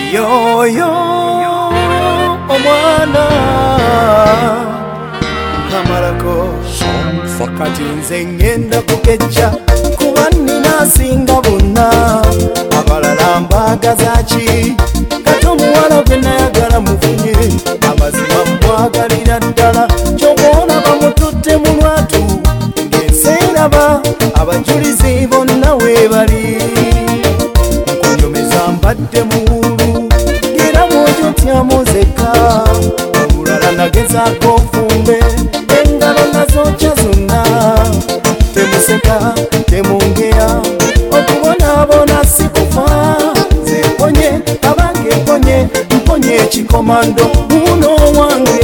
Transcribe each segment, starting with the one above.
Yoyo omwana amalako kati nze ngenda kukejja kuba nina asinga bonna abalala mbagaza ki kati omuwala gwe nayagala mufunye amazima mbwagalira ddala kyobona bamututte mu lwatu ng'enseeraba abajulizi bonna weebali nkunyumeza mbadde muwulu ng'era mwojotyamu zeka omulala nagezaako nfumbe engalo nazokya zonna temuseka temungera okubonaabona sikufa nze mponye abange mponye mponye ekikomando muno wange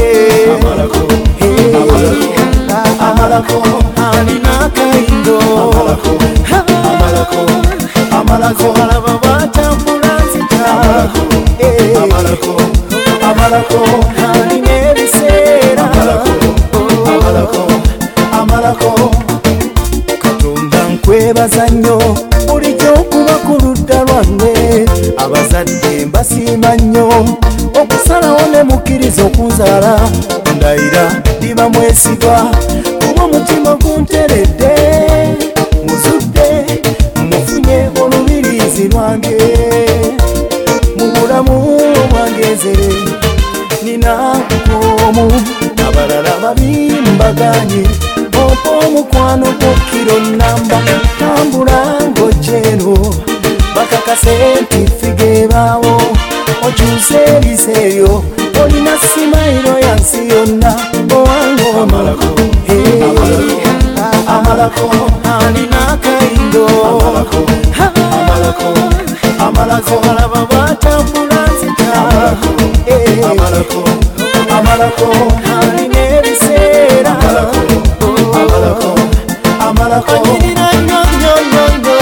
amalako alina akayindo amalako alaba batambula nzita amalako alina ebiseera amalako katonda nkwebaza nnyo bulijjo okuba ku ludda lwange abazadde mbasiima nnyo okusalawo ne mukkiriza okunzaala ndayira ndiba mwesigwa kuba omutima gunteredde muzudde mufunye olubirizi lwange mu bulamu bwange nina omu abalala babimbaganye opa omukwano gw'okkiro namba tambula ng'ojjeeno bakakase nti figa ebaawo okyuse ebiseeryo olina simayiro ya nsi yonna owange amalako alina akayindo amalako alaba batambula nzita amalako alina ebiseera amalako anyirira nnyo nnyo nnyo nnyo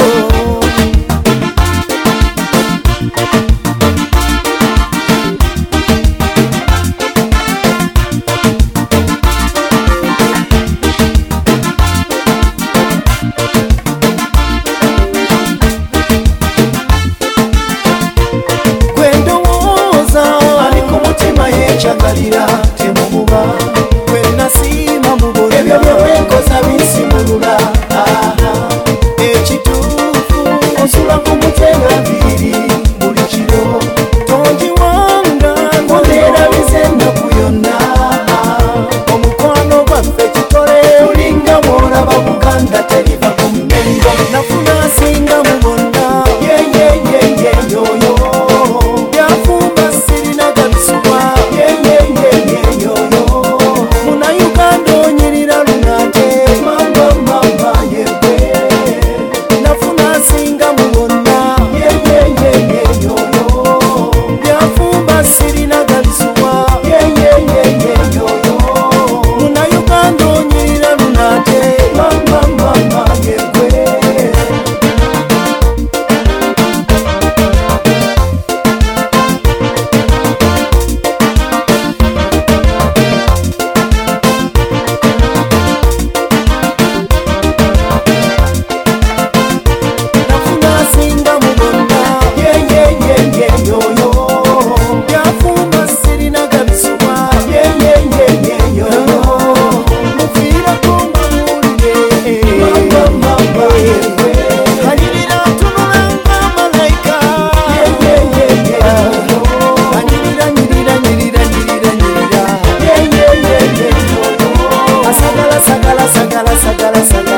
gwendowooza ali ku mutima yekyagalira temububa gwenasiima mubona ebyo byebwenkoza binsimulula ekituufu osula ku mutenga biri buli kiro tonjiwanga ngoneerabize ennaku yonna omukwano gwaffe kitole tulinga mwolaba buganda teriva ku mmengo nafuna asinga mu bonna yeyeyeyeyoyo byafumba sirina gabisuba yeyeyeyeyoyo muna uganda onyirira lunate mama yegwe nafuna asinga mu bonna yeyeyeyeyoyo byafumba sirina gabisuba yeyeyeyeyoyo muna uganda onyirira lunate mama yegwe nafuna asinga mu bonna yeyeyeyeyoyo byafumba sirina gabisuba yeyeyeyeyoyo mufiirako mbabuulire mama yegwe anyirira tunulanga malayika yeyeyeyeyoyo anyirira nyirira nyirira nyirira nyirira yeyeyeyeyoyo asagala sagala sagala sagala sagala